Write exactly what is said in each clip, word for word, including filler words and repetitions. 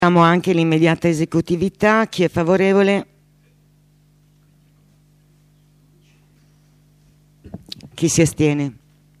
Abbiamo anche l'immediata esecutività. Chi è favorevole? Chi si astiene?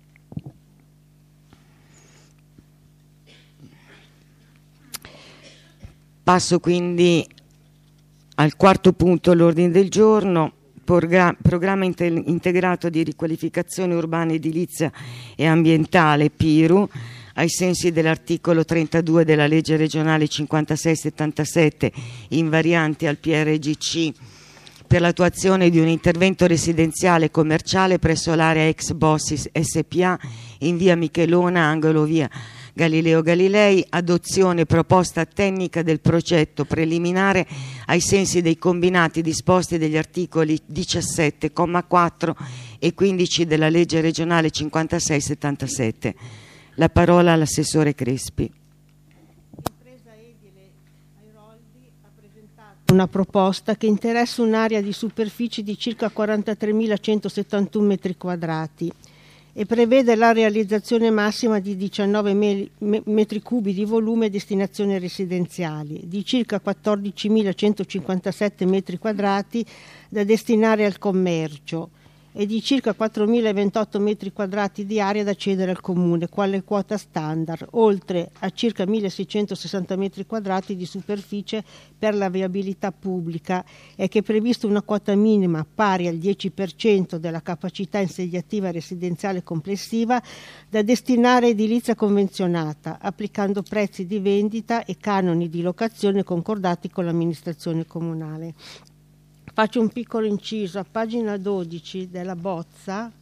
Passo quindi al quarto punto all'ordine del giorno, programma integrato di riqualificazione urbana, edilizia e ambientale P I R U, ai sensi dell'articolo trentadue della legge regionale cinquantasei settantasette, invarianti al P R G C, per l'attuazione di un intervento residenziale commerciale presso l'area ex Bossis S P A in via Michelona, angolo via Galileo Galilei, adozione proposta tecnica del progetto preliminare ai sensi dei combinati disposti degli articoli diciassette comma quattro e quindici della legge regionale cinquantasei settantasette. La parola all'assessore Crespi. L'impresa edile Airoldi ha presentato una proposta che interessa un'area di superficie di circa quarantatremilacentosessantuno metri quadrati e prevede la realizzazione massima di diciannove metri cubi di volume a destinazione residenziali, di circa quattordicimilacentocinquantasette metri quadrati da destinare al commercio e di circa quattromilaventotto metri quadrati di area da cedere al comune quale quota standard, oltre a circa milleseicentosessanta metri quadrati di superficie per la viabilità pubblica, e che è prevista una quota minima pari al dieci per cento della capacità insediativa residenziale complessiva da destinare a edilizia convenzionata, applicando prezzi di vendita e canoni di locazione concordati con l'amministrazione comunale. Faccio un piccolo inciso, a pagina dodici della bozza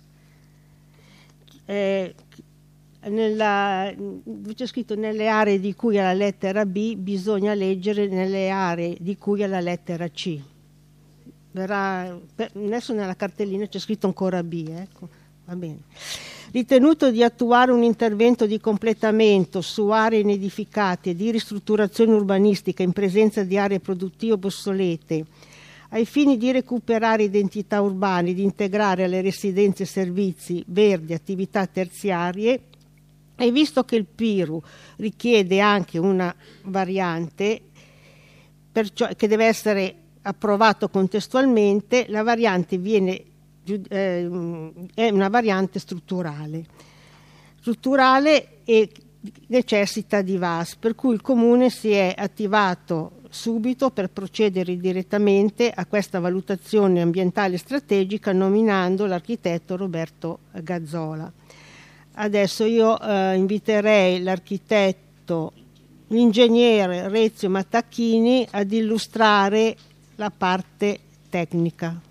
eh, nella, c'è scritto nelle aree di cui alla lettera B, bisogna leggere nelle aree di cui alla lettera C. Verrà, adesso nella cartellina c'è scritto ancora B, ecco. Va bene. Ritenuto di attuare un intervento di completamento su aree inedificate e di ristrutturazione urbanistica in presenza di aree produttive obsolete, ai fini di recuperare identità urbane, di integrare alle residenze servizi verdi, attività terziarie, e visto che il P I R U richiede anche una variante, perciò, che deve essere approvato contestualmente, la variante viene, eh, è una variante strutturale. Strutturale e necessita di V A S, per cui il Comune si è attivato subito per procedere direttamente a questa valutazione ambientale strategica nominando l'architetto Roberto Gazzola. Adesso io eh, inviterei l'architetto, l'ingegnere Rezio Mattacchini ad illustrare la parte tecnica.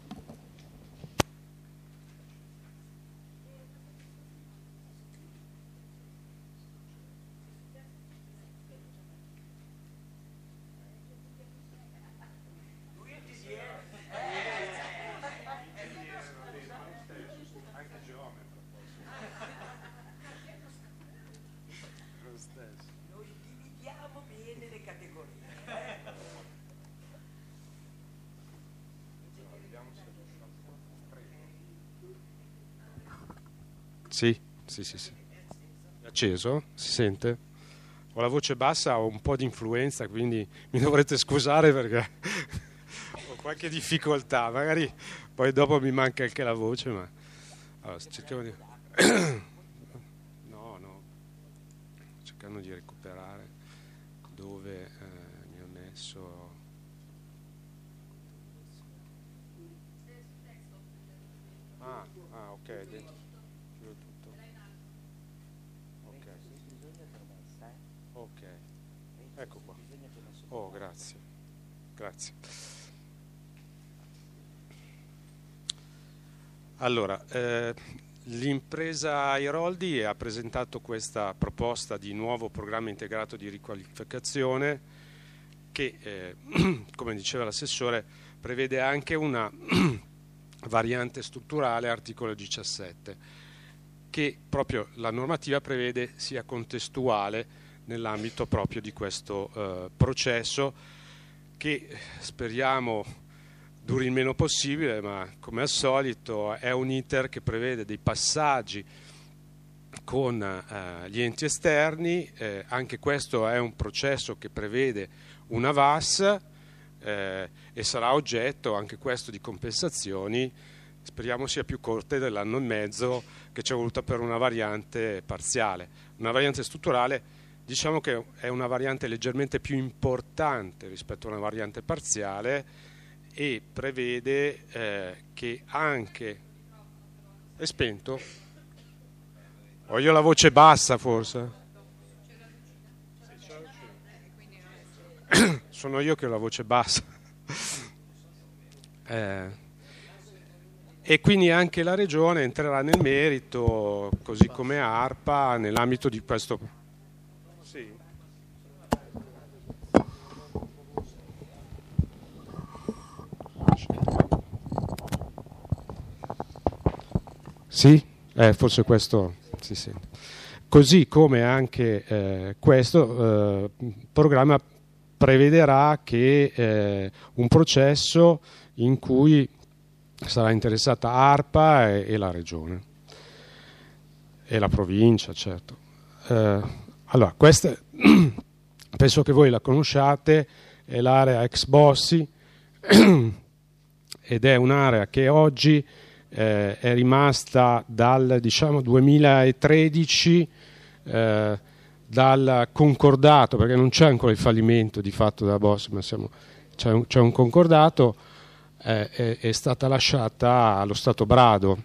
Sì, sì, sì, sì. È acceso? Si sente? Ho la voce bassa, ho un po' di influenza, quindi mi dovrete scusare perché ho qualche difficoltà. Magari poi dopo mi manca anche la voce, ma allora, cerchiamo di... no, no, cercando di recuperare dove eh, mi ho messo... Ah, ah ok, dentro. Ok, ecco qua. Oh, grazie. Grazie. Allora, eh, l'impresa Airoldi ha presentato questa proposta di nuovo programma integrato di riqualificazione che, eh, come diceva l'assessore, prevede anche una variante strutturale, articolo diciassette, che proprio la normativa prevede sia contestuale nell'ambito proprio di questo eh, processo che speriamo duri il meno possibile, ma come al solito è un iter che prevede dei passaggi con eh, gli enti esterni. Eh, anche questo è un processo che prevede una V A S eh, e sarà oggetto anche questo di compensazioni, speriamo sia più corte dell'anno e mezzo che ci è voluta per una variante parziale. Una variante strutturale, diciamo che è una variante leggermente più importante rispetto a una variante parziale e prevede eh, che anche... È spento? Ho io la voce bassa forse? Sono io che ho la voce bassa. Eh, e quindi anche la Regione entrerà nel merito, così come ARPA, nell'ambito di questo. Sì. Sì? Eh, forse questo si sente. Così come anche eh, questo eh, programma prevederà che eh, un processo in cui sarà interessata ARPA e, e la Regione e la provincia, certo. Eh, allora, questa penso che voi la conosciate, è l'area ex Bossi ed è un'area che oggi eh, è rimasta dal diciamo duemilatredici eh, dal concordato, perché non c'è ancora il fallimento di fatto della Bossi, ma siamo, c'è, un, c'è un concordato, eh, è, è stata lasciata allo stato brado.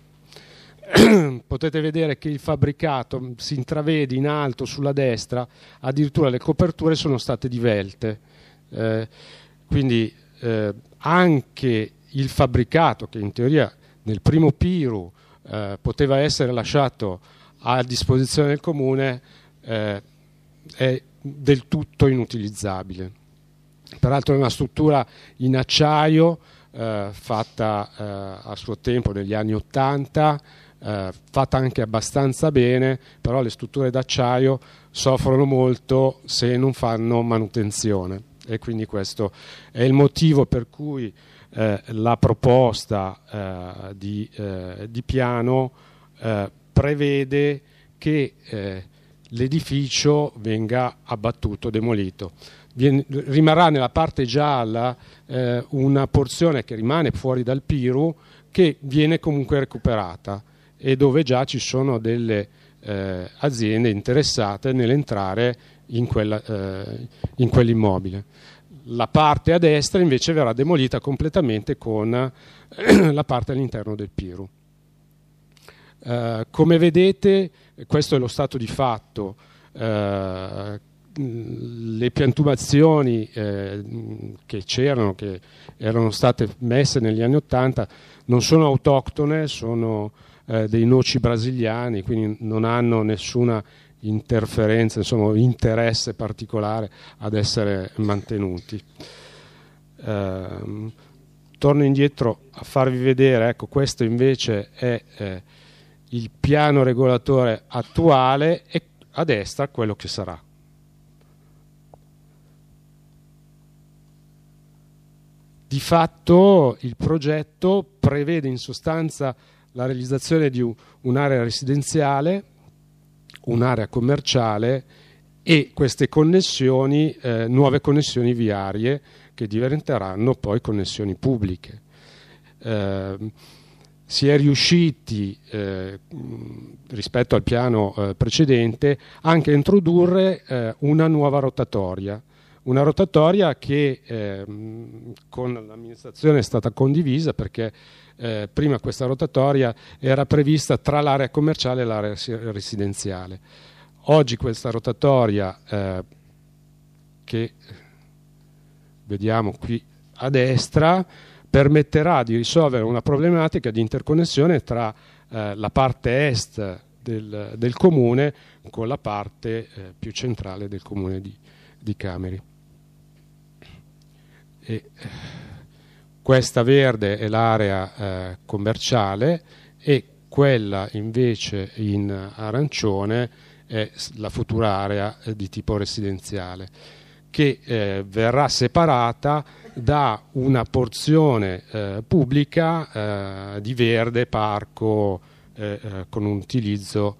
Potete vedere che il fabbricato si intravede in alto sulla destra, addirittura le coperture sono state divelte, eh, quindi eh, anche il fabbricato, che in teoria nel primo Piru eh, poteva essere lasciato a disposizione del comune, eh, è del tutto inutilizzabile. Peraltro è una struttura in acciaio eh, fatta eh, a suo tempo negli anni ottanta, eh, fatta anche abbastanza bene, però le strutture d'acciaio soffrono molto se non fanno manutenzione, e quindi questo è il motivo per cui eh, la proposta eh, di, eh, di piano eh, prevede che eh, l'edificio venga abbattuto, demolito. Viene, rimarrà nella parte gialla eh, una porzione che rimane fuori dal Piru, che viene comunque recuperata e dove già ci sono delle eh, aziende interessate nell'entrare in, quella, eh, in quell'immobile. La parte a destra invece verrà demolita completamente con eh, la parte all'interno del Piru. Eh, come vedete, questo è lo stato di fatto. Eh, le piantumazioni eh, che c'erano, che erano state messe negli anni ottanta, non sono autoctone, sono eh, dei noci brasiliani, quindi non hanno nessuna interferenza, insomma interesse particolare ad essere mantenuti. Eh, torno indietro a farvi vedere, ecco, questo invece è eh, il piano regolatore attuale e a destra quello che sarà. Di fatto il progetto prevede in sostanza la realizzazione di un'area residenziale, un'area commerciale e queste connessioni, eh, nuove connessioni viarie che diventeranno poi connessioni pubbliche. Eh, si è riusciti, eh, rispetto al piano eh, precedente, anche a introdurre eh, una nuova rotatoria. Una rotatoria che eh, con l'amministrazione è stata condivisa, perché eh, prima questa rotatoria era prevista tra l'area commerciale e l'area residenziale. Oggi questa rotatoria, eh, che vediamo qui a destra, permetterà di risolvere una problematica di interconnessione tra eh, la parte est del, del comune con la parte eh, più centrale del comune di, di Cameri. E questa verde è l'area eh, commerciale e quella invece in arancione è la futura area eh, di tipo residenziale, che eh, verrà separata da una porzione eh, pubblica eh, di verde parco eh, eh, con un utilizzo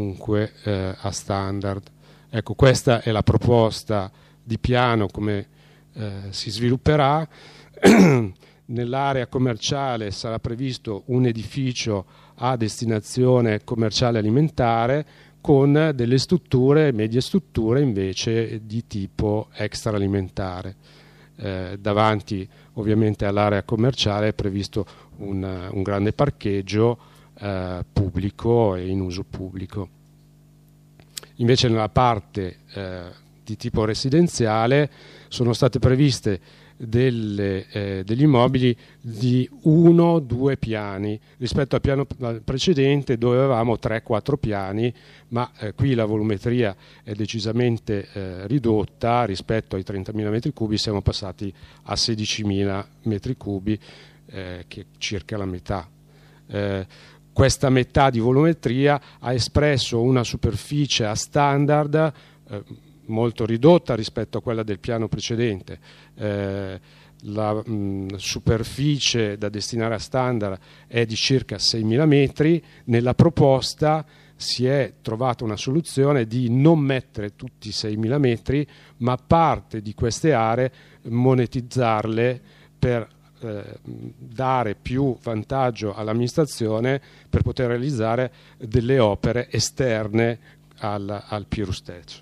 comunque eh, a standard. Ecco, questa è la proposta di piano come eh, si svilupperà. Nell'area commerciale sarà previsto un edificio a destinazione commerciale alimentare con delle strutture, medie strutture invece di tipo extraalimentare. Eh, davanti ovviamente all'area commerciale è previsto un, un grande parcheggio eh, pubblico e in uso pubblico. Invece nella parte eh, di tipo residenziale sono state previste Delle, eh, degli immobili di uno due piani rispetto al piano precedente dove avevamo tre quattro piani, ma eh, qui la volumetria è decisamente eh, ridotta rispetto ai trentamila metri cubi, siamo passati a sedicimila metri cubi, eh, che è circa la metà. Eh, questa metà di volumetria ha espresso una superficie a standard eh, molto ridotta rispetto a quella del piano precedente. Eh, la mh, superficie da destinare a standard è di circa seimila metri. Nella proposta si è trovata una soluzione di non mettere tutti i seimila metri, ma parte di queste aree monetizzarle per eh, dare più vantaggio all'amministrazione per poter realizzare delle opere esterne al, al Piru stesso.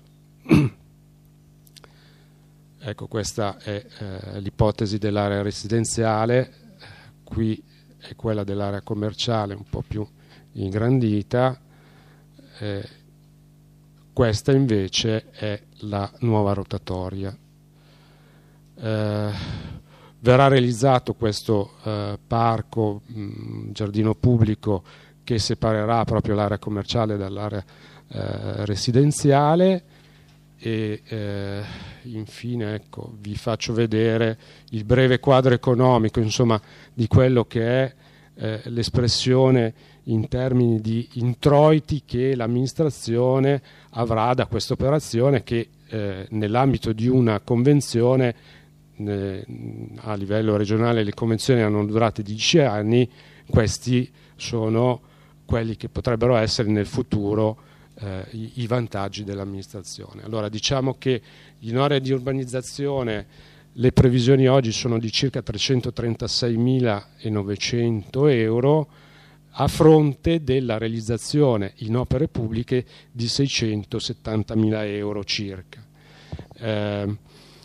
Ecco, questa è eh, l'ipotesi dell'area residenziale, qui è quella dell'area commerciale un po' più ingrandita, eh, questa invece è la nuova rotatoria. Eh, verrà realizzato questo eh, parco, mh, giardino pubblico che separerà proprio l'area commerciale dall'area eh, residenziale. E eh, infine ecco, vi faccio vedere il breve quadro economico, insomma, di quello che è eh, l'espressione in termini di introiti che l'amministrazione avrà da questa operazione, che eh, nell'ambito di una convenzione eh, a livello regionale le convenzioni hanno durate dieci anni, questi sono quelli che potrebbero essere nel futuro Eh, i, i vantaggi dell'amministrazione. Allora, diciamo che in area di urbanizzazione le previsioni oggi sono di circa trecentotrentaseiemilanovecento euro a fronte della realizzazione in opere pubbliche di seicentosettantamila euro circa. Eh,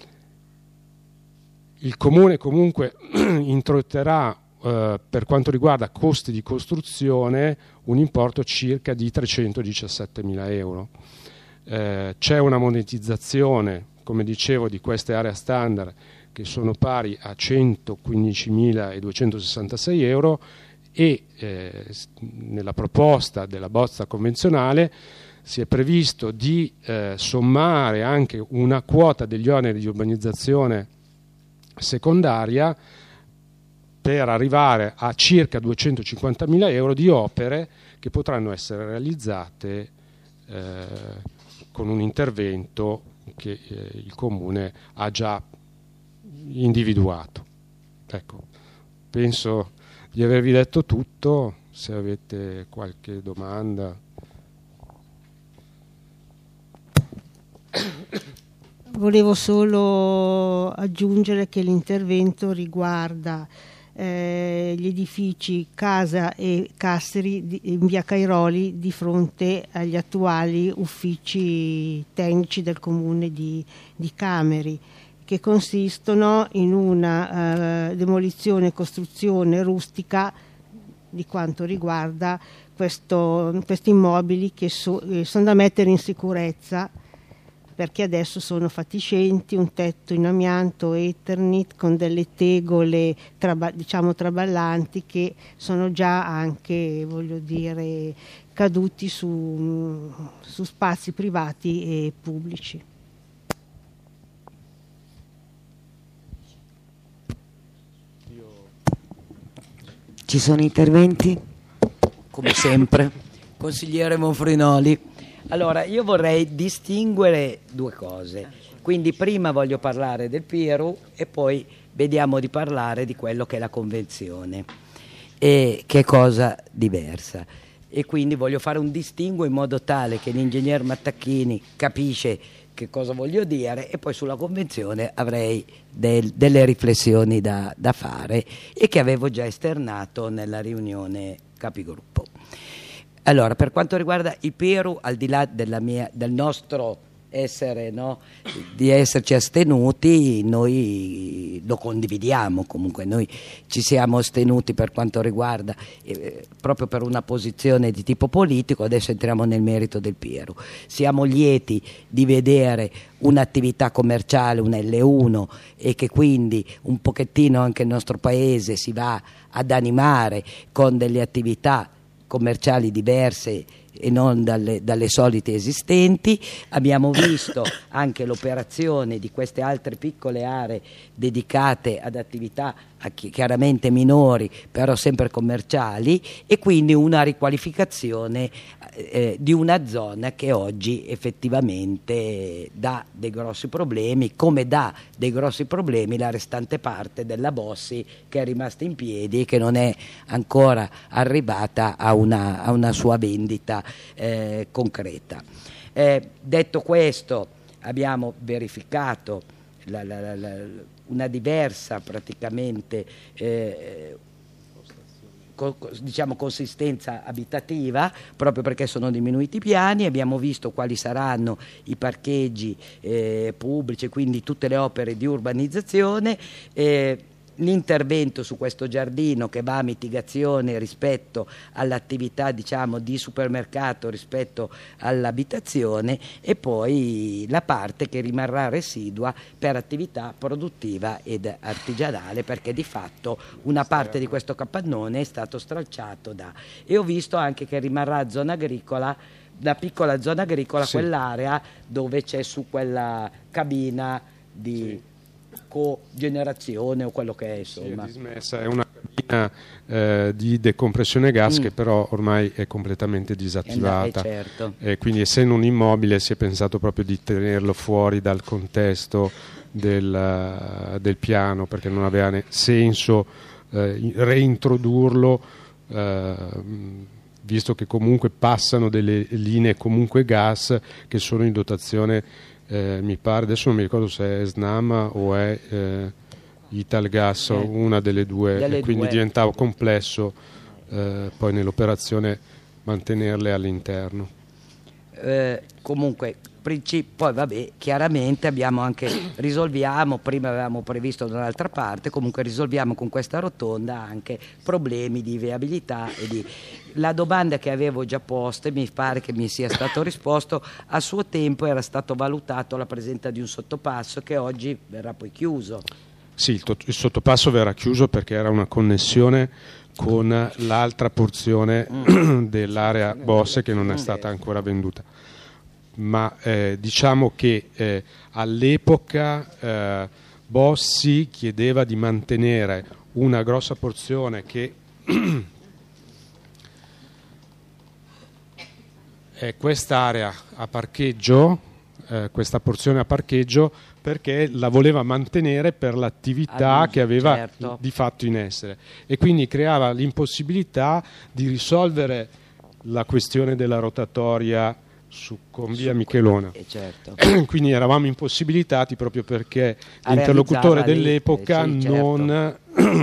il Comune comunque introiterà Uh, per quanto riguarda costi di costruzione un importo circa di trecentodiciassettemila euro. Uh, c'è una monetizzazione, come dicevo, di queste aree standard che sono pari a centoquindicimiladuecentosessantasei euro e eh, nella proposta della bozza convenzionale si è previsto di eh, sommare anche una quota degli oneri di urbanizzazione secondaria per arrivare a circa duecentocinquantamila euro di opere che potranno essere realizzate eh, con un intervento che eh, il Comune ha già individuato. Ecco, penso di avervi detto tutto, se avete qualche domanda. Volevo solo aggiungere che l'intervento riguarda Eh, gli edifici Casa e Castri di, in via Cairoli di fronte agli attuali uffici tecnici del comune di, di Cameri, che consistono in una eh, demolizione e costruzione rustica di quanto riguarda questo, questi immobili che so, eh, sono da mettere in sicurezza, perché adesso sono fatiscenti, un tetto in amianto Eternit con delle tegole traba, diciamo traballanti che sono già anche, voglio dire, caduti su, su spazi privati e pubblici. Ci sono interventi? Come sempre. Consigliere Monfrinoli. Allora, io vorrei distinguere due cose. Quindi prima voglio parlare del Piru e poi vediamo di parlare di quello che è la convenzione, e che è cosa diversa. E quindi voglio fare un distinguo in modo tale che l'ingegner Mattacchini capisce che cosa voglio dire, e poi sulla convenzione avrei del, delle riflessioni da, da fare e che avevo già esternato nella riunione capigruppo. Allora, per quanto riguarda il Piru, al di là della mia, del nostro essere, no, di esserci astenuti, noi lo condividiamo, comunque noi ci siamo astenuti per quanto riguarda eh, proprio per una posizione di tipo politico. Adesso entriamo nel merito del Piru. Siamo lieti di vedere un'attività commerciale, un L uno, e che quindi un pochettino anche il nostro paese si va ad animare con delle attività commerciali diverse e non dalle, dalle solite esistenti. Abbiamo visto anche l'operazione di queste altre piccole aree dedicate ad attività chiaramente minori, però sempre commerciali, e quindi una riqualificazione eh, di una zona che oggi effettivamente dà dei grossi problemi, come dà dei grossi problemi la restante parte della Bossi, che è rimasta in piedi e che non è ancora arrivata a una, a una sua vendita eh, concreta. Eh, detto questo, abbiamo verificato la, la, la, la una diversa praticamente eh, co, diciamo consistenza abitativa, proprio perché sono diminuiti i piani. Abbiamo visto quali saranno i parcheggi eh, pubblici, quindi tutte le opere di urbanizzazione, eh, l'intervento su questo giardino che va a mitigazione rispetto all'attività, diciamo, di supermercato rispetto all'abitazione, e poi la parte che rimarrà residua per attività produttiva ed artigianale, perché di fatto una parte di questo capannone è stato stralciato da... E ho visto anche che rimarrà zona agricola, la piccola zona agricola, sì, quell'area dove c'è su quella cabina di... Sì, cogenerazione o quello che è, insomma. Sì, è dismessa, è una cabina eh, di decompressione gas mm. che però ormai è completamente disattivata, eh, certo. E quindi, essendo un immobile, si è pensato proprio di tenerlo fuori dal contesto del, del piano, perché non aveva senso eh, reintrodurlo, eh, visto che comunque passano delle linee comunque gas che sono in dotazione. Eh, mi pare, adesso non mi ricordo se è Snam o è eh, Italgas, eh, una delle due, delle e quindi due. diventava complesso eh, poi nell'operazione mantenerle all'interno. Eh, comunque poi vabbè, chiaramente abbiamo anche risolviamo, prima avevamo previsto da un'altra parte, comunque risolviamo con questa rotonda anche problemi di viabilità e di... La domanda che avevo già posta, e mi pare che mi sia stato risposto, a suo tempo era stato valutato la presenza di un sottopasso che oggi verrà poi chiuso. Sì, il, to- il sottopasso verrà chiuso perché era una connessione con l'altra porzione mm. dell'area Bosse che non è stata ancora venduta. Ma eh, diciamo che eh, all'epoca eh, Bossi chiedeva di mantenere una grossa porzione che è quest'area a parcheggio, eh, questa porzione a parcheggio, perché la voleva mantenere per l'attività ah, che aveva certo. di fatto in essere, e quindi creava l'impossibilità di risolvere la questione della rotatoria su, con via Su, Michelona. Eh, certo. Quindi eravamo impossibilitati proprio perché a l'interlocutore dell'epoca lì, eh, sì, non,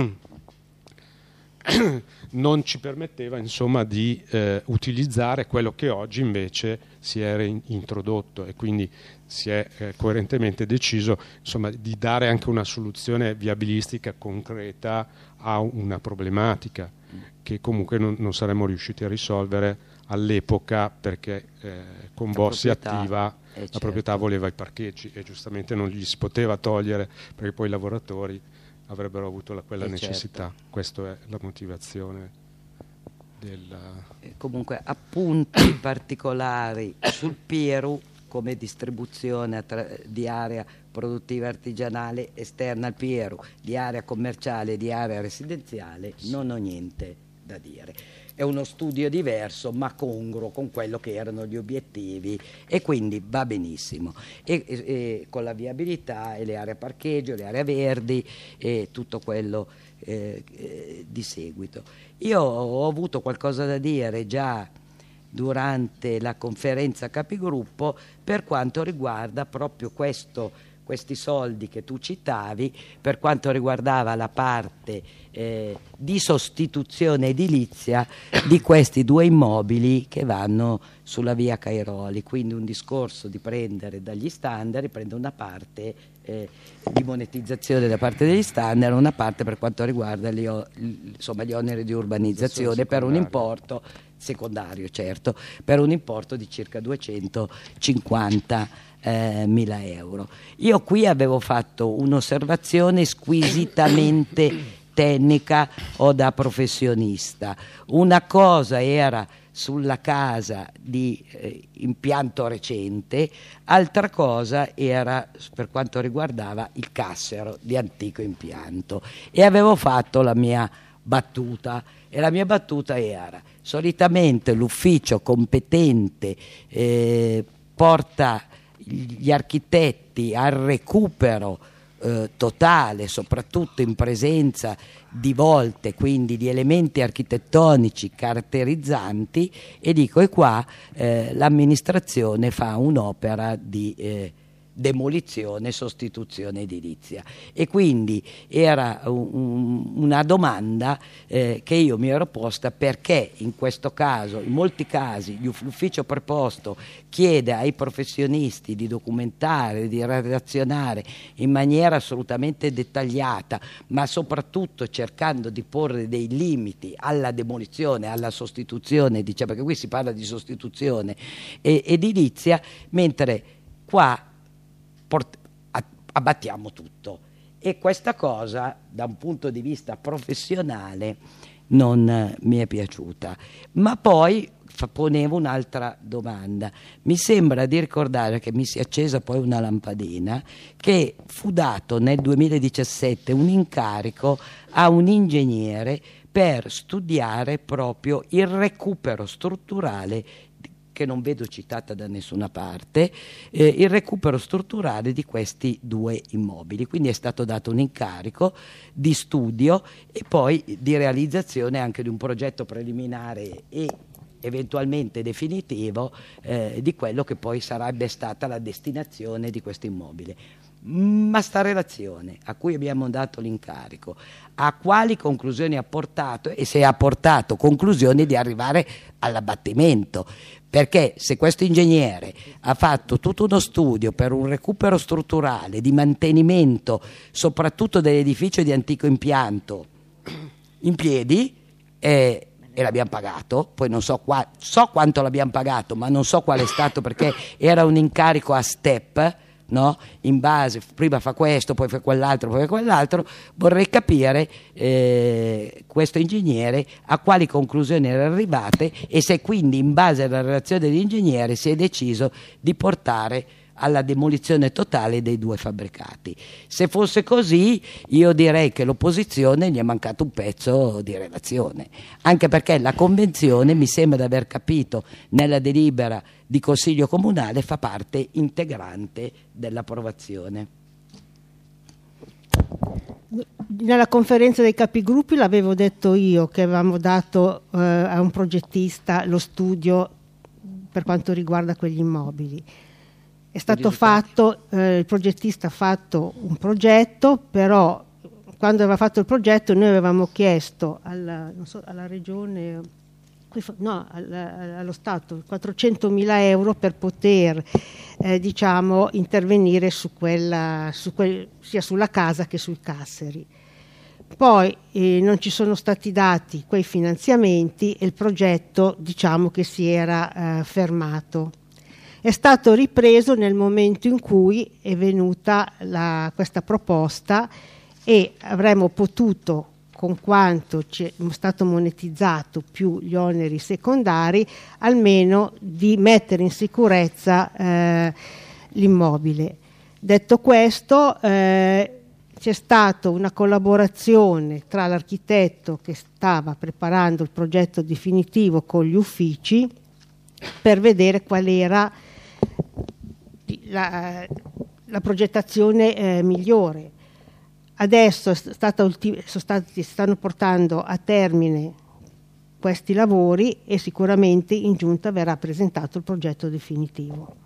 certo. non ci permetteva, insomma, di eh, utilizzare quello che oggi invece si era in, introdotto, e quindi si è eh, coerentemente deciso, insomma, di dare anche una soluzione viabilistica concreta a una problematica che comunque non, non saremmo riusciti a risolvere all'epoca, perché eh, con Bossi attiva eh, certo. la proprietà voleva i parcheggi e giustamente non gli si poteva togliere, perché poi i lavoratori avrebbero avuto la, quella eh necessità. Certo. Questa è la motivazione del... Comunque appunti particolari sul Piru come distribuzione attra- di area produttiva artigianale esterna al Piru, di area commerciale, di area residenziale, sì. non ho niente da dire. È uno studio diverso ma congruo con quello che erano gli obiettivi, e quindi va benissimo, e, e, e con la viabilità e le aree a parcheggio, le aree verdi e tutto quello eh, eh, di seguito. Io ho avuto qualcosa da dire già durante la conferenza capigruppo per quanto riguarda proprio questo, questi soldi che tu citavi, per quanto riguardava la parte eh, di sostituzione edilizia di questi due immobili che vanno sulla via Cairoli, quindi un discorso di prendere dagli standard, prendere una parte eh, di monetizzazione da parte degli standard, una parte per quanto riguarda gli, insomma, gli oneri di urbanizzazione per un importo secondario, certo, per un importo di circa duecentocinquanta Eh, mila euro. Io qui avevo fatto un'osservazione squisitamente tecnica o da professionista. Una cosa era sulla casa di eh, impianto recente, altra cosa era per quanto riguardava il cassero di antico impianto, e avevo fatto la mia battuta, e la mia battuta era: solitamente l'ufficio competente eh, porta gli architetti al recupero eh, totale, soprattutto in presenza di volte, quindi di elementi architettonici caratterizzanti, e dico, e qua eh, l'amministrazione fa un'opera di eh, demolizione e sostituzione edilizia. E quindi era un, una domanda eh, che io mi ero posta: perché in questo caso, in molti casi, l'ufficio preposto chiede ai professionisti di documentare, di redazionare in maniera assolutamente dettagliata, ma soprattutto cercando di porre dei limiti alla demolizione, alla sostituzione, diciamo, perché qui si parla di sostituzione eh, edilizia, mentre qua Port- abbattiamo tutto. E questa cosa, da un punto di vista professionale, non eh, mi è piaciuta. Ma poi fa- ponevo un'altra domanda. Mi sembra di ricordare che mi si è accesa poi una lampadina, che fu dato nel duemiladiciassette un incarico a un ingegnere per studiare proprio il recupero strutturale, che non vedo citata da nessuna parte, eh, il recupero strutturale di questi due immobili. Quindi è stato dato un incarico di studio e poi di realizzazione anche di un progetto preliminare e eventualmente definitivo eh, di quello che poi sarebbe stata la destinazione di questo immobile. Ma sta relazione a cui abbiamo dato l'incarico, a quali conclusioni ha portato, e se ha portato conclusioni di arrivare all'abbattimento? Perché se questo ingegnere ha fatto tutto uno studio per un recupero strutturale di mantenimento soprattutto dell'edificio di antico impianto in piedi, eh, e l'abbiamo pagato, poi non so, qua, so quanto l'abbiamo pagato, ma non so qual è stato, perché era un incarico a step, no? In base, prima fa questo, poi fa quell'altro, poi fa quell'altro. Vorrei capire eh, questo ingegnere a quali conclusioni era arrivate, e se quindi in base alla relazione dell'ingegnere si è deciso di portare alla demolizione totale dei due fabbricati. Se fosse così, io direi che l'opposizione gli è mancato un pezzo di relazione, anche perché la convenzione, mi sembra di aver capito nella delibera di Consiglio Comunale, fa parte integrante dell'approvazione. Nella conferenza dei capigruppi l'avevo detto io che avevamo dato eh, a un progettista lo studio per quanto riguarda quegli immobili. È stato fatto, eh, il progettista ha fatto un progetto, però quando aveva fatto il progetto noi avevamo chiesto alla, non so, alla regione, no, alla, allo Stato quattrocentomila euro per poter eh, diciamo intervenire su quella, su quel, sia sulla casa che sui casseri. Poi eh, non ci sono stati dati quei finanziamenti e il progetto diciamo che si era eh, fermato. È stato ripreso nel momento in cui è venuta la, questa proposta, e avremmo potuto, con quanto c'è stato monetizzato più gli oneri secondari, almeno di mettere in sicurezza eh, l'immobile. Detto questo, eh, c'è stata una collaborazione tra l'architetto che stava preparando il progetto definitivo con gli uffici per vedere qual era La, la progettazione eh, migliore. Adesso è stata ulti- sono stati, stanno portando a termine questi lavori e sicuramente in giunta verrà presentato il progetto definitivo,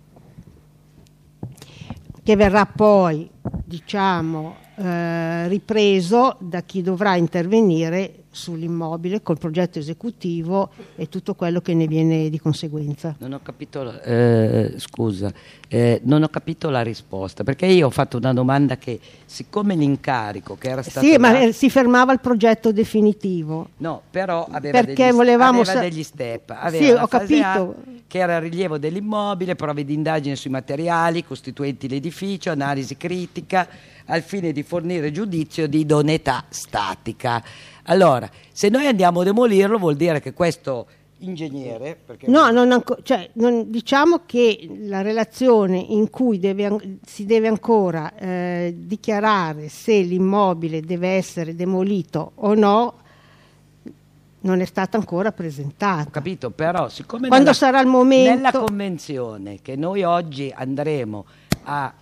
che verrà poi, diciamo, eh, ripreso da chi dovrà intervenire sull'immobile col progetto esecutivo e tutto quello che ne viene di conseguenza. Non ho capito, eh, scusa, eh, non ho capito la risposta, perché io ho fatto una domanda che, siccome l'incarico che era stato sì, ma dato, si fermava il progetto definitivo. no, però aveva, perché degli, volevamo aveva sa- degli step, aveva sì, la ho fase A, capito. che era il rilievo dell'immobile, prove di indagine sui materiali costituenti l'edificio, analisi critica al fine di fornire giudizio di idoneità statica. Allora, se noi andiamo a demolirlo, vuol dire che questo ingegnere, perché no, non anco- cioè, non, diciamo che la relazione in cui deve an- si deve ancora eh, dichiarare se l'immobile deve essere demolito o no non è stata ancora presentata. Ho capito, però siccome quando nella, sarà il momento, nella convenzione che noi oggi andremo a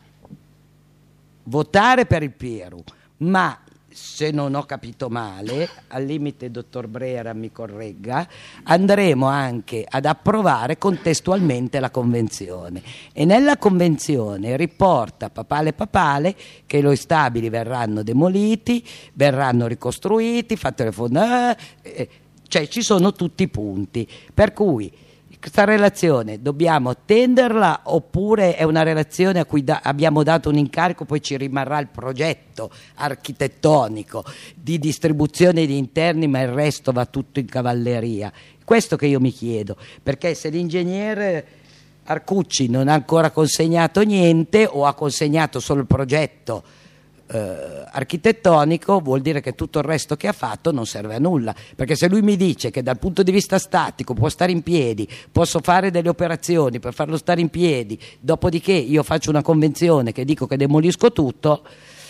votare per il Piru, ma se non ho capito male, al limite dottor Brera mi corregga, andremo anche ad approvare contestualmente la convenzione, e nella convenzione riporta papale papale che i stabili verranno demoliti, verranno ricostruiti, fatte le fonda, eh, cioè ci sono tutti i punti, per cui questa relazione dobbiamo attenderla oppure è una relazione a cui da- abbiamo dato un incarico, poi ci rimarrà il progetto architettonico di distribuzione di interni, ma il resto va tutto in cavalleria? Questo che io mi chiedo, perché se l'ingegnere Arcucci non ha ancora consegnato niente o ha consegnato solo il progetto Eh, architettonico, vuol dire che tutto il resto che ha fatto non serve a nulla, perché se lui mi dice che dal punto di vista statico può stare in piedi, posso fare delle operazioni per farlo stare in piedi, dopodiché io faccio una convenzione che dico che demolisco tutto,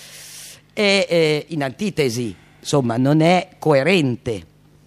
è eh, in antitesi, insomma non è coerente.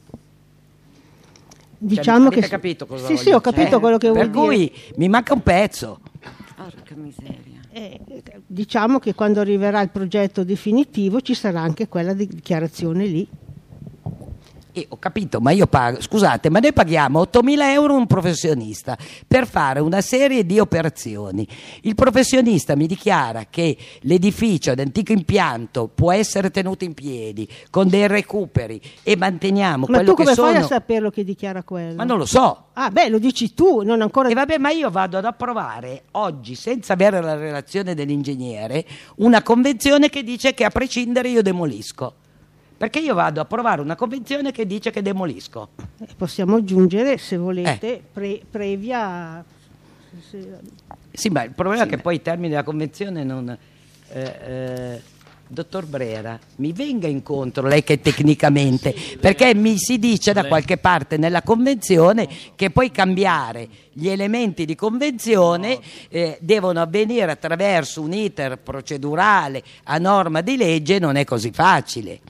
diciamo Cioè, avete che capito cosa sì, voglio sì, ho dire? capito quello che Per vuol dire. cui mi manca un pezzo. Porca miseria. Eh, diciamo che quando arriverà il progetto definitivo ci sarà anche quella di dichiarazione lì. Eh, ho capito, ma io pago, scusate, ma noi paghiamo ottomila euro un professionista per fare una serie di operazioni. Il professionista mi dichiara che l'edificio ad antico impianto può essere tenuto in piedi con dei recuperi e manteniamo Ma quello tu come che sono. fai a saperlo che dichiara quello? Ma non lo so. Ah, beh, lo dici tu, non ancora. E vabbè, ma io vado ad approvare oggi, senza avere la relazione dell'ingegnere, una convenzione che dice che a prescindere io demolisco. Perché io vado a approvare una convenzione che dice che demolisco. Eh, Possiamo aggiungere, se volete, Eh. pre- previa. se- Sì, ma il problema Sì, è che beh. poi i termini della convenzione non... eh, eh, dottor Brera, mi venga incontro lei che tecnicamente, perché mi si dice da qualche parte nella convenzione che poi cambiare gli elementi di convenzione eh, devono avvenire attraverso un iter procedurale a norma di legge, non è così facile.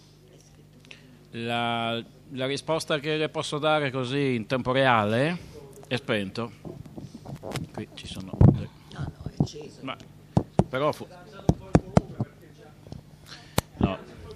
La, la risposta che le posso dare così in tempo reale è spento. Qui ci sono. No, no, è acceso. Ma, però fu... no.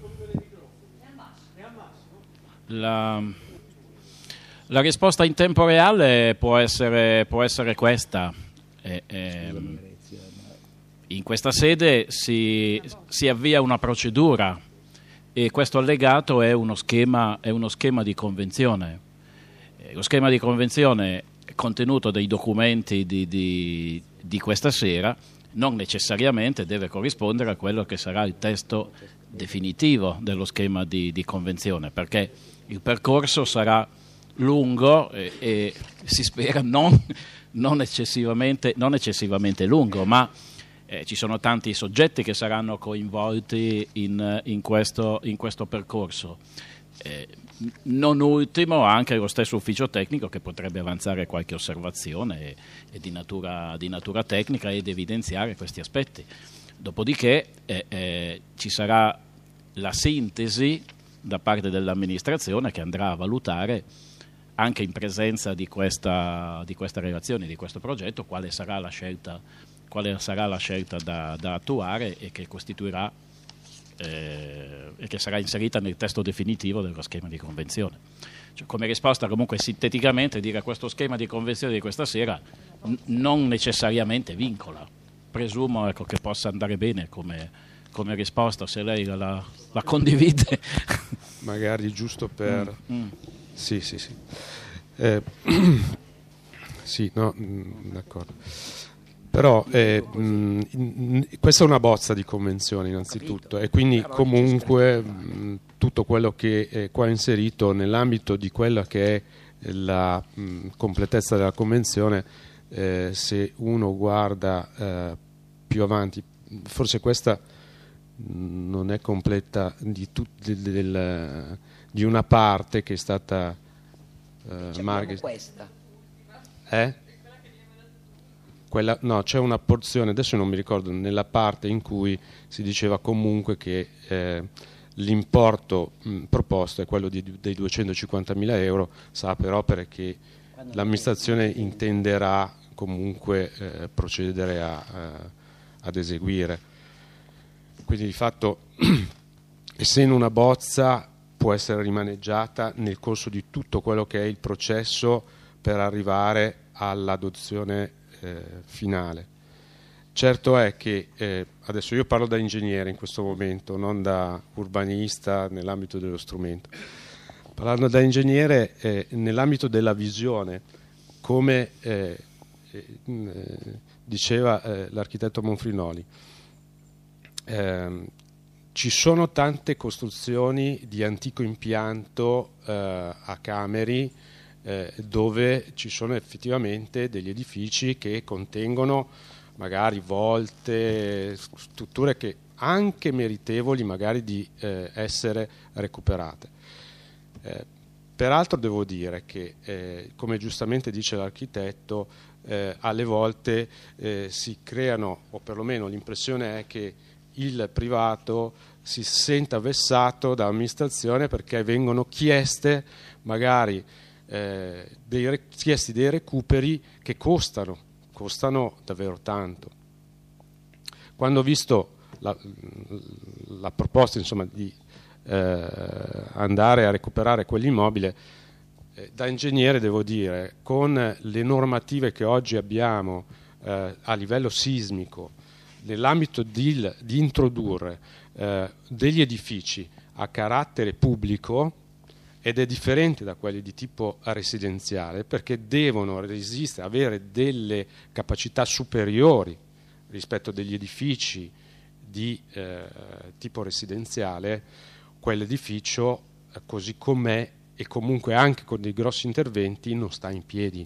La, la risposta in tempo reale può essere, può essere questa. Eh, ehm, in questa sede si, si avvia una procedura e questo allegato è uno schema, è uno schema di convenzione. Eh, lo schema di convenzione contenuto dei documenti di, di, di questa sera non necessariamente deve corrispondere a quello che sarà il testo definitivo dello schema di, di convenzione, perché il percorso sarà lungo e, e si spera non, non, eccessivamente, non eccessivamente lungo, ma Eh, ci sono tanti soggetti che saranno coinvolti in, in, questo, in questo percorso. Eh, non ultimo anche lo stesso ufficio tecnico che potrebbe avanzare qualche osservazione e, e di, natura, di natura tecnica ed evidenziare questi aspetti. Dopodiché eh, eh, ci sarà la sintesi da parte dell'amministrazione che andrà a valutare anche in presenza di questa, di questa relazione, di questo progetto, quale sarà la scelta quale sarà la scelta da, da attuare e che costituirà eh, e che sarà inserita nel testo definitivo dello schema di convenzione. Cioè, come risposta comunque sinteticamente dire questo schema di convenzione di questa sera n- non necessariamente vincola. Presumo ecco, che possa andare bene come, come risposta, se lei la, la condivide. Magari giusto per... Mm, mm. Sì, sì, sì. Eh, sì, no, mh, d'accordo. Però eh, mh, questa è una bozza di convenzione innanzitutto e quindi comunque mh, tutto quello che è qua inserito nell'ambito di quella che è la mh, completezza della convenzione, eh, se uno guarda eh, più avanti, forse questa non è completa di, tut- del, del, di una parte che è stata eh, Marghe. Questa. Eh? Quella, no, c'è una porzione, adesso non mi ricordo, nella parte in cui si diceva comunque che eh, l'importo mh, proposto è quello di, dei duecentocinquantamila euro, sa per opere che l'amministrazione intenderà comunque eh, procedere a, a, ad eseguire. Quindi di fatto, essendo una bozza, può essere rimaneggiata nel corso di tutto quello che è il processo per arrivare all'adozione Eh, finale. Certo è che eh, adesso io parlo da ingegnere in questo momento, non da urbanista nell'ambito dello strumento. Parlando da ingegnere eh, nell'ambito della visione, come eh, eh, diceva eh, l'architetto Monfrinoli, eh, ci sono tante costruzioni di antico impianto eh, a Cameri, Eh, dove ci sono effettivamente degli edifici che contengono magari volte, strutture che anche meritevoli magari di eh, essere recuperate. Eh, peraltro devo dire che, eh, come giustamente dice l'architetto, eh, alle volte eh, si creano, o perlomeno l'impressione è che il privato si senta vessato dall'amministrazione perché vengono chieste magari Eh, dei richiesti dei recuperi che costano, costano davvero tanto. Quando ho visto la, la proposta insomma, di eh, andare a recuperare quell'immobile, eh, da ingegnere devo dire, con le normative che oggi abbiamo eh, a livello sismico, nell'ambito di, di introdurre eh, degli edifici a carattere pubblico, ed è differente da quelli di tipo residenziale perché devono resistere, avere delle capacità superiori rispetto degli edifici di eh, tipo residenziale. Quell'edificio eh, così com'è e comunque anche con dei grossi interventi non sta in piedi.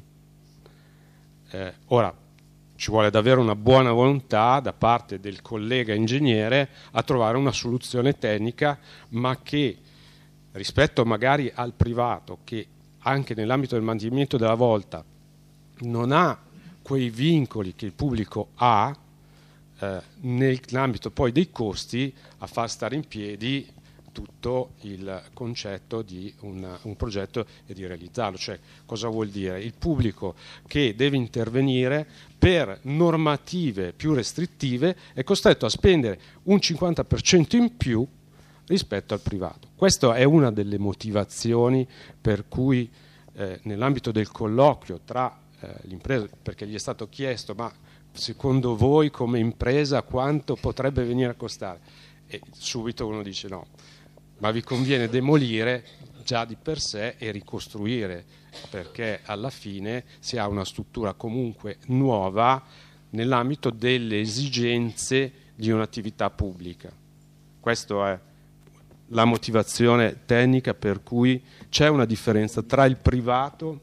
Eh, ora ci vuole davvero una buona volontà da parte del collega ingegnere a trovare una soluzione tecnica, ma che rispetto magari al privato che anche nell'ambito del mantenimento della volta non ha quei vincoli che il pubblico ha, eh, nell'ambito poi dei costi a far stare in piedi tutto il concetto di un, un progetto e di realizzarlo. Cioè, cosa vuol dire? Il pubblico che deve intervenire per normative più restrittive è costretto a spendere un cinquanta per cento in più rispetto al privato. Questa è una delle motivazioni per cui eh, nell'ambito del colloquio tra eh, l'impresa, perché gli è stato chiesto ma secondo voi come impresa quanto potrebbe venire a costare? E subito uno dice no, ma vi conviene demolire già di per sé e ricostruire, perché alla fine si ha una struttura comunque nuova nell'ambito delle esigenze di un'attività pubblica. Questo è la motivazione tecnica per cui c'è una differenza tra il privato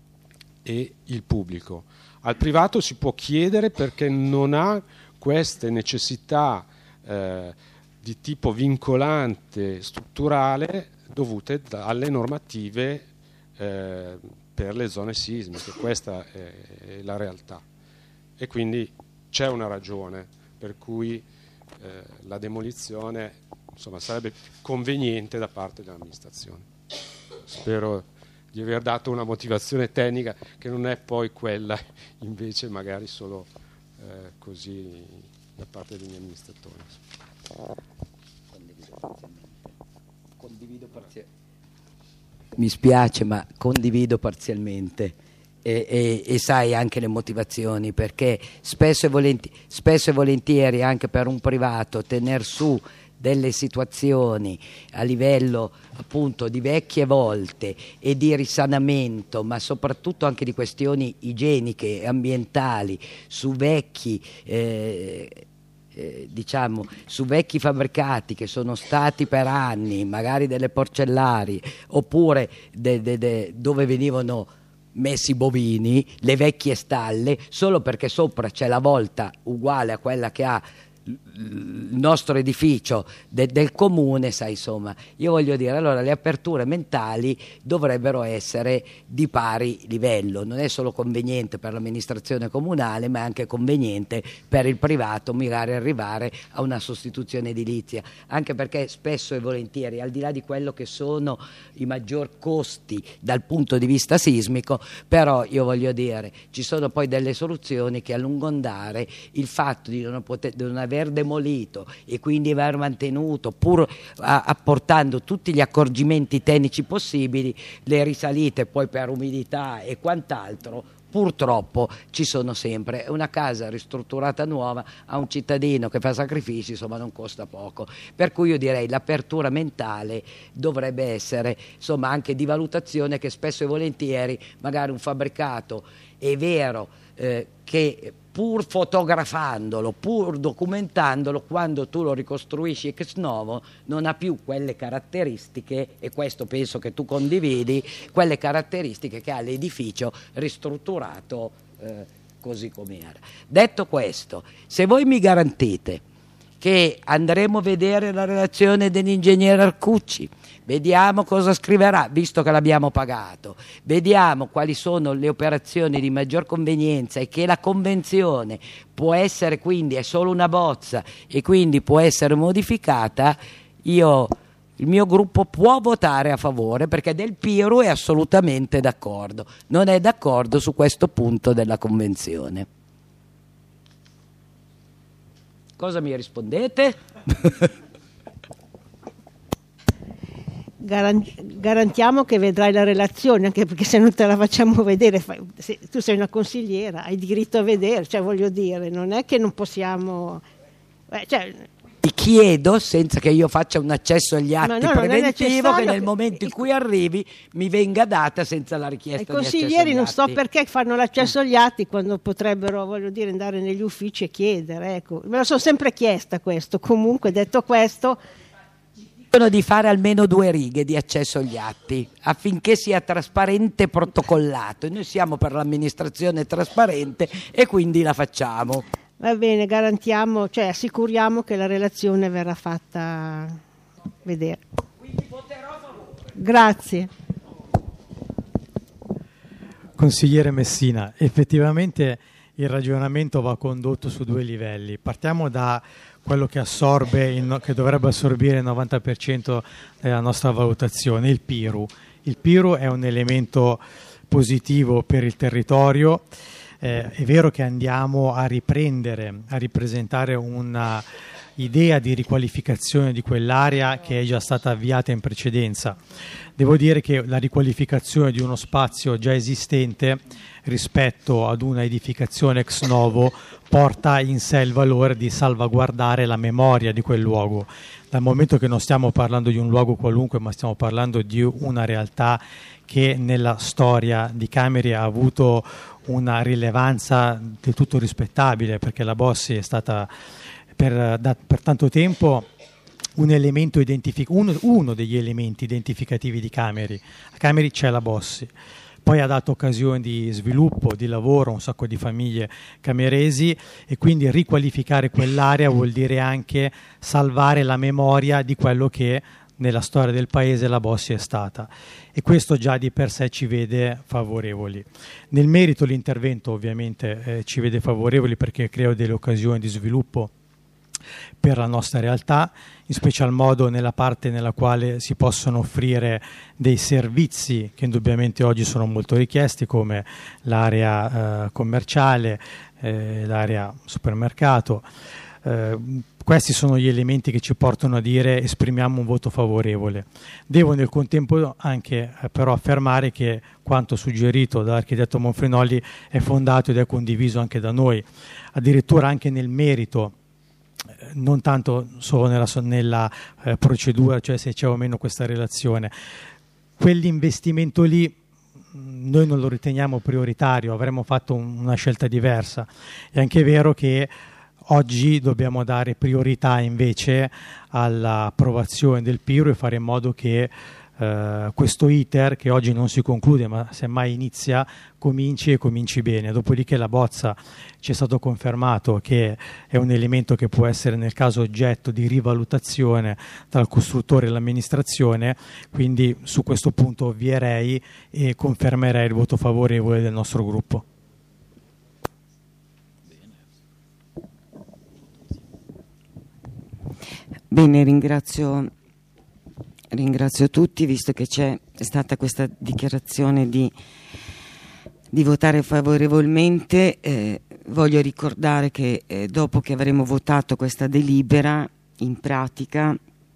e il pubblico. Al privato si può chiedere perché non ha queste necessità eh, di tipo vincolante strutturale dovute alle normative eh, per le zone sismiche. Questa è, è la realtà e quindi c'è una ragione per cui eh, la demolizione insomma, sarebbe conveniente da parte dell'amministrazione. Spero di aver dato una motivazione tecnica che non è poi quella invece magari solo eh, così da parte degli amministratori. Grazie. Mi spiace, ma condivido parzialmente. E, e, e sai anche le motivazioni, perché spesso e, volentieri, spesso e volentieri anche per un privato tener su delle situazioni a livello appunto di vecchie volte e di risanamento, ma soprattutto anche di questioni igieniche e ambientali su vecchi eh, eh, diciamo su vecchi fabbricati che sono stati per anni magari delle porcellarie oppure de, de, de, dove venivano messi bovini, le vecchie stalle, solo perché sopra c'è la volta uguale a quella che ha il nostro edificio de, del comune, sai, insomma, io voglio dire, allora le aperture mentali dovrebbero essere di pari livello, non è solo conveniente per l'amministrazione comunale, ma è anche conveniente per il privato magari arrivare a una sostituzione edilizia, anche perché spesso e volentieri, al di là di quello che sono i maggior costi dal punto di vista sismico, però io voglio dire, ci sono poi delle soluzioni che a lungo andare il fatto di non, poter, di non aver demolito e quindi aver mantenuto, pur a, apportando tutti gli accorgimenti tecnici possibili, le risalite poi per umidità e quant'altro purtroppo ci sono sempre. Una casa ristrutturata nuova a un cittadino che fa sacrifici, insomma, non costa poco, per cui io direi l'apertura mentale dovrebbe essere, insomma, anche di valutazione, che spesso e volentieri magari un fabbricato è vero eh, che pur fotografandolo, pur documentandolo, quando tu lo ricostruisci ex novo non ha più quelle caratteristiche, e questo penso che tu condividi, quelle caratteristiche che ha l'edificio ristrutturato eh, così com'era. Detto questo, se voi mi garantite che andremo a vedere la relazione dell'ingegnere Arcucci, vediamo cosa scriverà, visto che l'abbiamo pagato, vediamo quali sono le operazioni di maggior convenienza e che la convenzione può essere, quindi è solo una bozza e quindi può essere modificata, io, il mio gruppo può votare a favore, perché Del Piero è assolutamente d'accordo, non è d'accordo su questo punto della convenzione. Cosa mi rispondete? Garantiamo che vedrai la relazione, anche perché se non te la facciamo vedere, fai, se, tu sei una consigliera, hai diritto a vedere, cioè voglio dire, non è che non possiamo... Eh, cioè, ti chiedo, senza che io faccia un accesso agli atti no, preventivo, che nel che... momento in cui arrivi mi venga data senza la richiesta di accesso agli atti. I consiglieri non so perché fanno l'accesso agli atti quando potrebbero, voglio dire, andare negli uffici e chiedere, ecco. Me lo sono sempre chiesta questo. Comunque, detto questo, dicono di fare almeno due righe di accesso agli atti affinché sia trasparente e protocollato, e noi siamo per l'amministrazione trasparente e quindi la facciamo. Va bene, garantiamo, cioè assicuriamo che la relazione verrà fatta vedere. Quindi voterò a favore. Grazie. Consigliere Messina, effettivamente il ragionamento va condotto su due livelli. Partiamo da quello che assorbe, il, che dovrebbe assorbire il novanta per cento della nostra valutazione, il P I R U. Il P I R U è un elemento positivo per il territorio. Eh, è vero che andiamo a riprendere, a ripresentare una idea di riqualificazione di quell'area che è già stata avviata in precedenza. Devo dire che la riqualificazione di uno spazio già esistente rispetto ad una edificazione ex novo porta in sé il valore di salvaguardare la memoria di quel luogo. Dal momento che non stiamo parlando di un luogo qualunque, ma stiamo parlando di una realtà che nella storia di Cameri ha avuto una rilevanza del tutto rispettabile, perché la Bossi è stata per, da, per tanto tempo un elemento identific- uno, uno degli elementi identificativi di Cameri. A Cameri c'è la Bossi, poi ha dato occasioni di sviluppo, di lavoro a un sacco di famiglie cameresi, e quindi riqualificare quell'area vuol dire anche salvare la memoria di quello che nella storia del paese la Bossi è stata, e questo già di per sé ci vede favorevoli. Nel merito l'intervento ovviamente eh, ci vede favorevoli, perché crea delle occasioni di sviluppo per la nostra realtà, in special modo nella parte nella quale si possono offrire dei servizi che indubbiamente oggi sono molto richiesti, come l'area eh, commerciale, eh, l'area supermercato. Eh, questi sono gli elementi che ci portano a dire esprimiamo un voto favorevole. Devo nel contempo anche eh, però affermare che quanto suggerito dall'architetto Monfrinoli è fondato ed è condiviso anche da noi, addirittura anche nel merito, eh, non tanto solo nella, nella eh, procedura, cioè se c'è o meno questa relazione. Quell'investimento lì noi non lo riteniamo prioritario, avremmo fatto un, una scelta diversa. È anche vero che oggi dobbiamo dare priorità invece all'approvazione del P I R U e fare in modo che eh, questo iter, che oggi non si conclude ma semmai inizia, cominci e cominci bene. Dopodiché la bozza ci è stato confermato che è un elemento che può essere nel caso oggetto di rivalutazione tra il costruttore e l'amministrazione, quindi su questo punto ovvierei e confermerei il voto favorevole del nostro gruppo. Bene, ringrazio, ringrazio tutti, visto che c'è stata questa dichiarazione di, di votare favorevolmente. Eh, voglio ricordare che eh, dopo che avremo votato questa delibera, in pratica,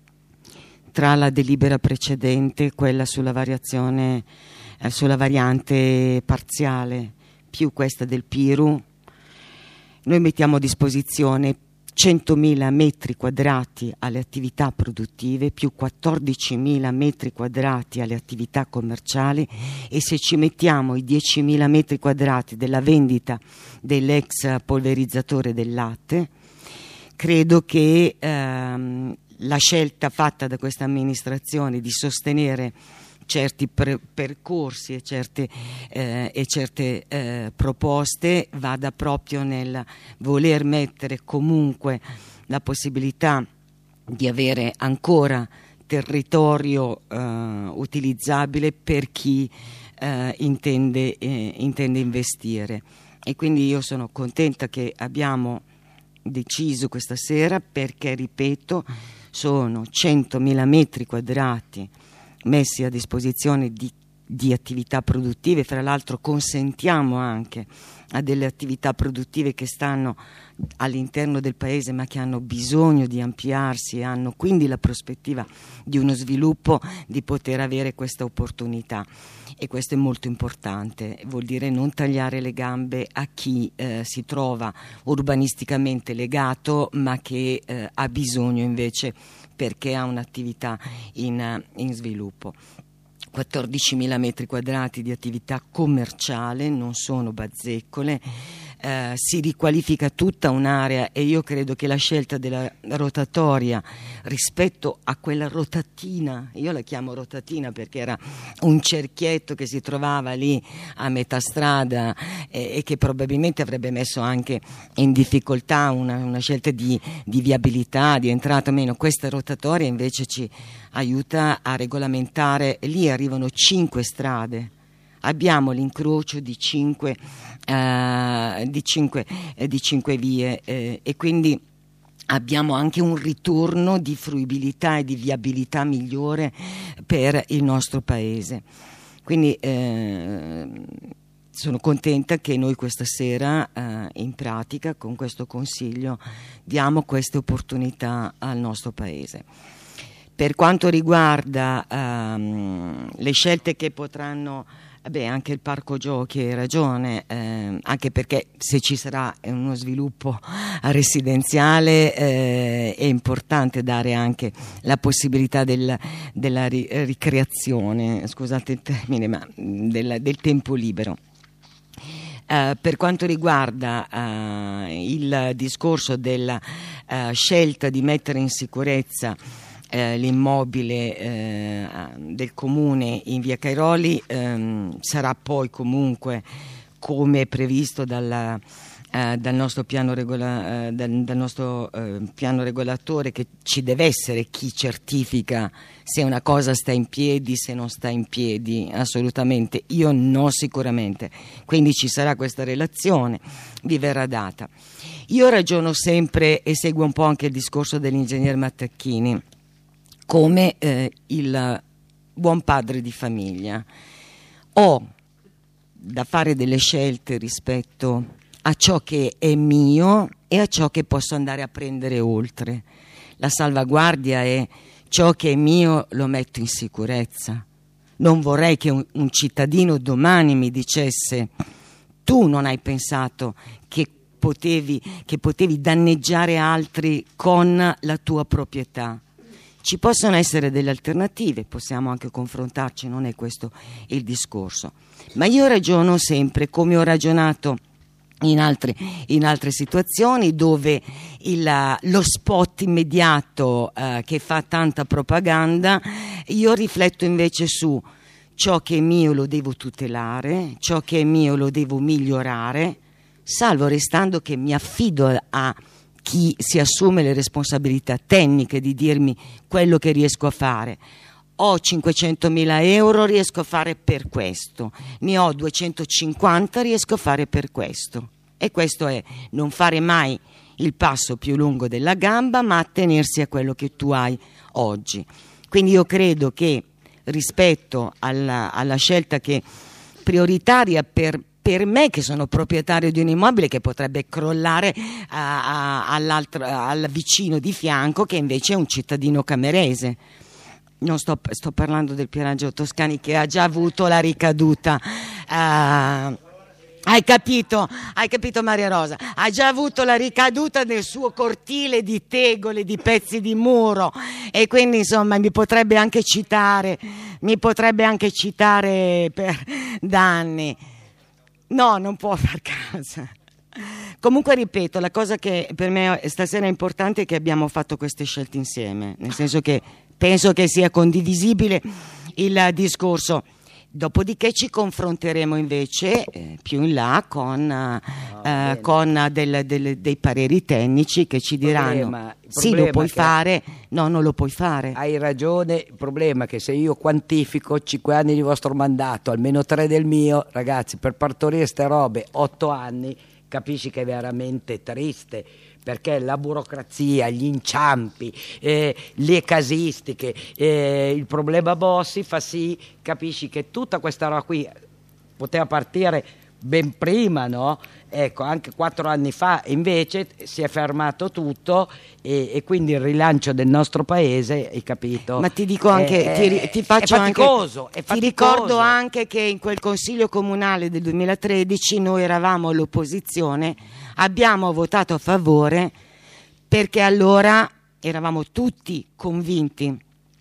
tra la delibera precedente, quella sulla variazione, eh, sulla variante parziale, più questa del P I R U, noi mettiamo a disposizione centomila metri quadrati alle attività produttive più quattordicimila metri quadrati alle attività commerciali, e se ci mettiamo i diecimila metri quadrati della vendita dell'ex polverizzatore del latte, credo che ehm, la scelta fatta da questa amministrazione di sostenere certi pre- percorsi e certe, eh, e certe eh, proposte vada proprio nel voler mettere comunque la possibilità di avere ancora territorio eh, utilizzabile per chi eh, intende, eh, intende investire. E quindi io sono contenta che abbiamo deciso questa sera, perché, ripeto, sono centomila metri quadrati messi a disposizione di, di attività produttive. Fra l'altro consentiamo anche a delle attività produttive che stanno all'interno del paese ma che hanno bisogno di ampliarsi e hanno quindi la prospettiva di uno sviluppo, di poter avere questa opportunità. E questo è molto importante, vuol dire non tagliare le gambe a chi eh, si trova urbanisticamente legato ma che eh, ha bisogno invece, perché ha un'attività in, in sviluppo. quattordicimila metri quadrati di attività commerciale, non sono bazzecole, eh, si riqualifica tutta un'area, e io credo che la scelta della rotatoria rispetto a quella rotatina, io la chiamo rotatina perché era un cerchietto che si trovava lì a metà strada e, e che probabilmente avrebbe messo anche in difficoltà una, una scelta di, di viabilità, di entrata o meno. Questa rotatoria invece ci aiuta a regolamentare. Lì arrivano cinque strade, abbiamo l'incrocio di cinque, eh, di cinque, eh, di cinque vie eh, e quindi abbiamo anche un ritorno di fruibilità e di viabilità migliore per il nostro paese. Quindi eh, sono contenta che noi questa sera eh, in pratica con questo Consiglio diamo queste opportunità al nostro paese. Per quanto riguarda ehm, le scelte che potranno, beh, anche il parco giochi, hai ragione, eh, anche perché se ci sarà uno sviluppo residenziale eh, è importante dare anche la possibilità del, della ri- ricreazione, scusate il termine, ma del, del tempo libero. Uh, per quanto riguarda uh, il discorso della uh, scelta di mettere in sicurezza uh, l'immobile uh, del comune in via Cairoli, um, sarà poi comunque, come previsto dalla, uh, dal nostro piano, regola, uh, dal, dal nostro uh, piano regolatore, che ci deve essere chi certifica se una cosa sta in piedi, se non sta in piedi, assolutamente, io no sicuramente, quindi ci sarà questa relazione, vi verrà data. Io ragiono sempre e seguo un po' anche il discorso dell'ingegner Mattacchini come eh, il buon padre di famiglia. Ho da fare delle scelte rispetto a ciò che è mio e a ciò che posso andare a prendere oltre. La salvaguardia è ciò che è mio lo metto in sicurezza. Non vorrei che un, un cittadino domani mi dicesse: tu non hai pensato che potevi, che potevi danneggiare altri con la tua proprietà. Ci possono essere delle alternative, possiamo anche confrontarci, non è questo il discorso. Ma io ragiono sempre come ho ragionato in altre, in altre situazioni, dove il, lo spot immediato eh, che fa tanta propaganda, io rifletto invece su ciò che è mio lo devo tutelare, ciò che è mio lo devo migliorare, salvo restando che mi affido a chi si assume le responsabilità tecniche di dirmi quello che riesco a fare. Ho cinquecentomila euro, riesco a fare per questo, ne ho duecentocinquanta, riesco a fare per questo. E questo è non fare mai il passo più lungo della gamba, ma attenersi a quello che tu hai oggi. Quindi io credo che rispetto alla, alla scelta che prioritaria per per me, che sono proprietario di un immobile che potrebbe crollare a, a, all'altro, al vicino di fianco, che invece è un cittadino camerese. Non sto, sto parlando del Pierangelo Toscani, che ha già avuto la ricaduta. Uh, hai capito, hai capito Maria Rosa? Ha già avuto la ricaduta del suo cortile di tegole, di pezzi di muro, e quindi insomma mi potrebbe anche citare, mi potrebbe anche citare per danni. No, non può far casa. Comunque ripeto, la cosa che per me stasera è importante è che abbiamo fatto queste scelte insieme, nel senso che penso che sia condivisibile il discorso. Dopodiché ci confronteremo invece eh, più in là con, ah, eh, con del, del, dei pareri tecnici che ci diranno problema, sì, lo puoi fare, no, non lo puoi fare. Hai ragione, il problema è che se io quantifico cinque anni di vostro mandato, almeno tre del mio, ragazzi, per partorire ste robe otto anni, capisci che è veramente triste, perché la burocrazia, gli inciampi, eh, le casistiche, eh, il problema Bossi fa sì, capisci che tutta questa roba qui poteva partire ben prima, no? Ecco, anche quattro anni fa, invece si è fermato tutto e, e quindi il rilancio del nostro paese, hai capito? Ma ti dico anche, è, ti, ti faccio è faticoso, anche, è faticoso. Ti ricordo anche che in quel Consiglio Comunale del duemilatredici noi eravamo all'opposizione, abbiamo votato a favore perché allora eravamo tutti convinti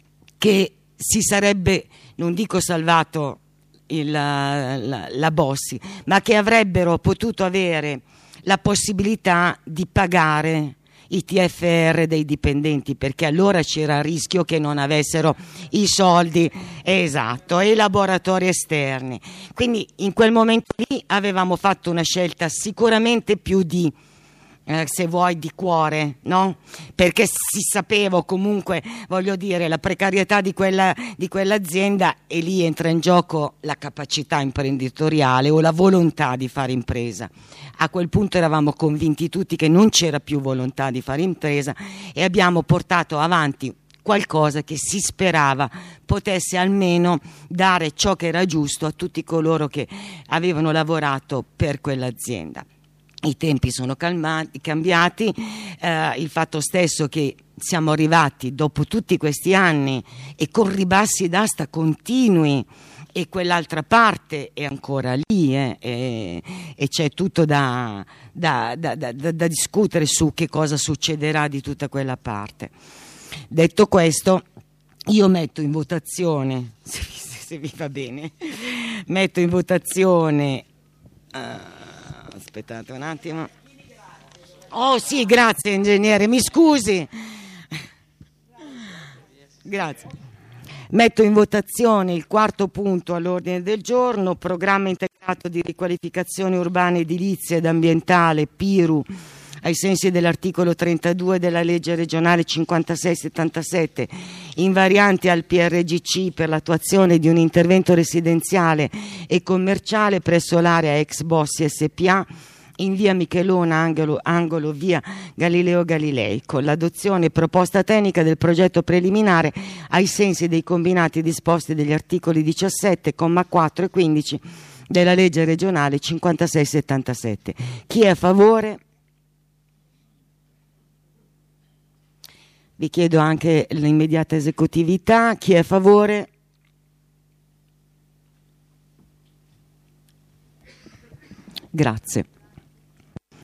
che si sarebbe, non dico salvato il, la, la Bossi, ma che avrebbero potuto avere la possibilità di pagare i T F R dei dipendenti, perché allora c'era il rischio che non avessero i soldi, esatto, e i laboratori esterni. Quindi in quel momento lì avevamo fatto una scelta sicuramente più di Eh, se vuoi di cuore, no? Perché si sapeva comunque, voglio dire, la precarietà di quella di quell'azienda, e lì entra in gioco la capacità imprenditoriale o la volontà di fare impresa. A quel punto eravamo convinti tutti che non c'era più volontà di fare impresa e abbiamo portato avanti qualcosa che si sperava potesse almeno dare ciò che era giusto a tutti coloro che avevano lavorato per quell'azienda. I tempi sono calmati, cambiati, eh, il fatto stesso che siamo arrivati dopo tutti questi anni e con ribassi d'asta continui, e quell'altra parte è ancora lì eh, e, e c'è tutto da, da, da, da, da discutere su che cosa succederà di tutta quella parte. Detto questo, io metto in votazione, se vi, se vi va bene, metto in votazione... Uh, aspettate un attimo. Oh sì, grazie ingegnere, mi scusi. Grazie. Metto in votazione il quarto punto all'ordine del giorno, programma integrato di riqualificazione urbana, edilizia ed ambientale P I R U, ai sensi dell'articolo trentadue della legge regionale cinquantasei settantasette, invarianti al P R G C per l'attuazione di un intervento residenziale e commerciale presso l'area ex Bossi S P A in via Michelona, angolo, angolo via Galileo Galilei, con l'adozione proposta tecnica del progetto preliminare ai sensi dei combinati disposti degli articoli diciassette, comma quattro e quindici della legge regionale cinquantasei settantasette. Chi è a favore? Vi chiedo anche l'immediata esecutività. Chi è a favore? Grazie.